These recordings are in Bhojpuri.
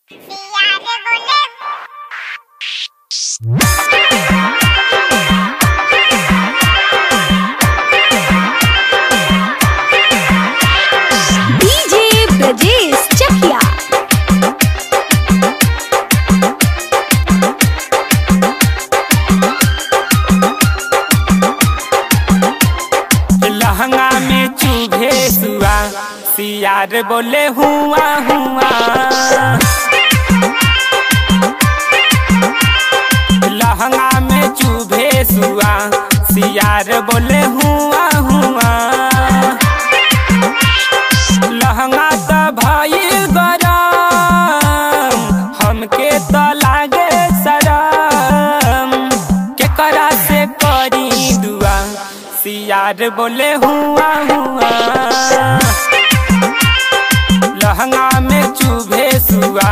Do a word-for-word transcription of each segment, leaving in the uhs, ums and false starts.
डीजे ब्रजेश चकिया। लहंगा में चुभे सुआ सियार बोले हुआ हुआ। लहंगा में चुभे सुआ सियार बोले हुआ हुआ। लहंगा त भइल गरम हमके त लागे शरम केकरा से करी दुआ सियार बोले हुआ हुआ। लहंगा में चुभे सुआ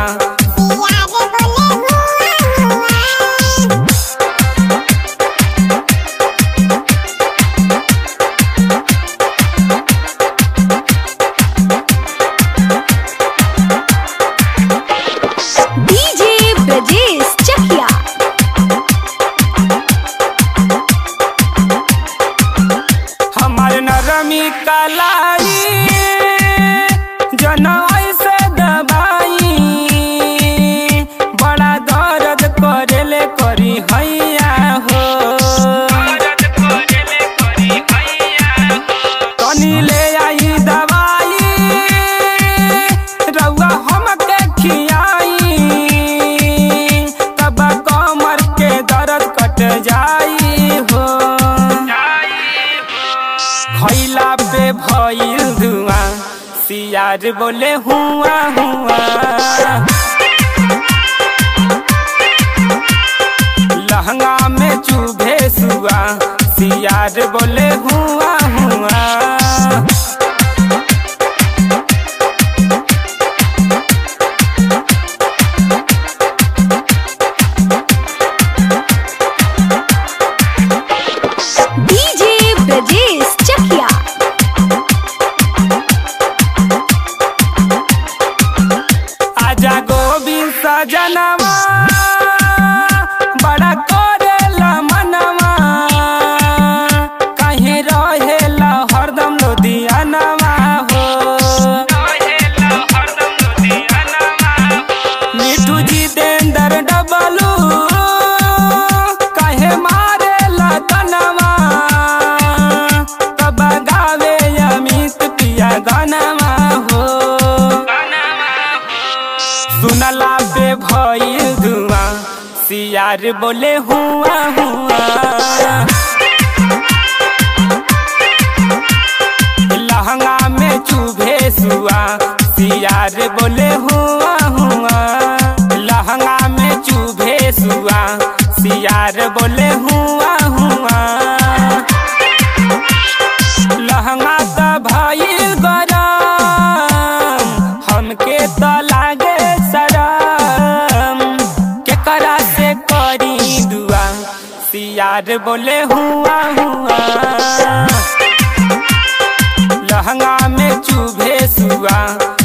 डीजे ब्रजेश चकिया। हमार नरमी कलाई जनई से दबाई बड़ा दर्द करेले करी हैया हो। तनी ले आई दवाई रउआ हमके खियाई तब कमर के दर्द कट जाई हो। खैला पे भइल धुआं सियार बोले हुआ हुआ। लहंगा में चुभे सुआ सियार बोले हुआ हुआ। डीजे ब्रजेश चकिया। आजा गोविंद सजनवा बड़ा करेला मनवा कहीं रहेला हरदम लुधियानवा हो। मिठू जी देंदर डबलू कहे मारेला तनवा तब गावे अमित पिया गानवा हो। सुनला पे भइल धुआं सियार बोले हुआ हुआ। लहंगा में चुभे सुआ सियार बोले हुआ हुआ। लहंगा में चुभे सुआ सियार बोले हुआ हुआ। लहंगा त भइल गरम हमके त लागे शरम केकरा से करी दुआ सियार बोले हुआ हुआ। लहंगा में चुभे सुआ